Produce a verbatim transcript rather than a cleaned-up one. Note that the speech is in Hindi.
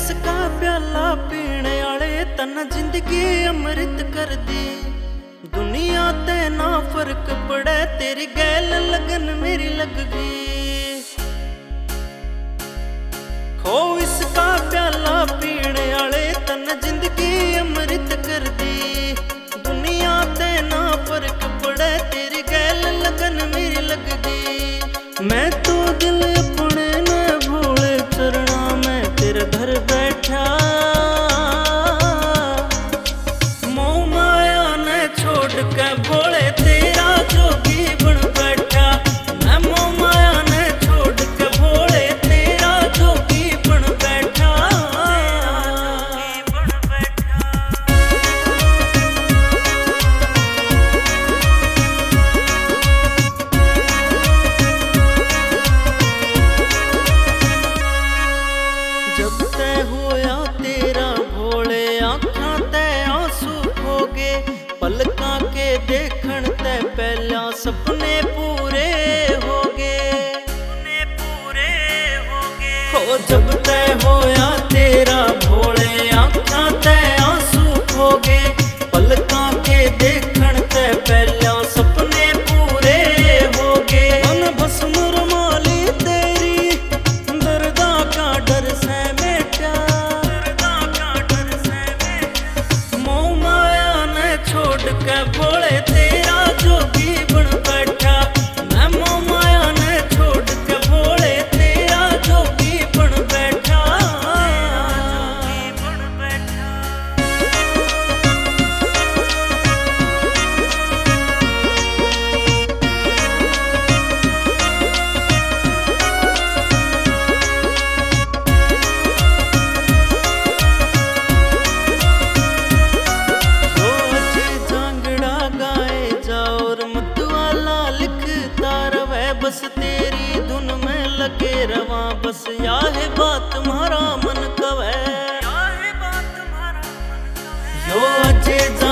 इसका प्याला पीने आले तन जिंदगी अमृत कर दी। दुनिया ते ना फर्क पड़े तेरी गैल लगन मेरी लग गई। खो इसका प्याला पीने आले तन जिंदगी अमृत कर दी। दुनिया ते ना फर्क पड़े तेरी गैल लगन मेरी लग गई। मैं तो दिल अपने न भूले चरणा में तेरे घर बैठा। मोह माया ने छोड़ के भोले तेरा जोगी बन बैठा। मैं मोह माया ने छोड़ के भोले तेरा जोगी बन बैठा। बन बैठा जब तय होया तेरा भोले आँखां ते आंसू खोगे। पलकां के देखण ते पहला सपने पूरे होगे। सपने पूरे होगे हो जब तय होया तेरा भोले आँखां ते आंसू खोगे। पलकां के देखण ते पहला सपने पूरे होगे। मन भस्म रुमाली तेरी दर्दा का डर से मेटा। दर्दा का डर से मेटा मोह माया ने छोड़ के भोले तेरा जोगी बन बैठा। मैं मोह माया ने छोड़ के भोले तेरा जोगी बन बैठा। जोगी बन बैठा बस तेरी धुन में लगे रवा। बस या है बात तुम्हारा मन कवे। यो अजे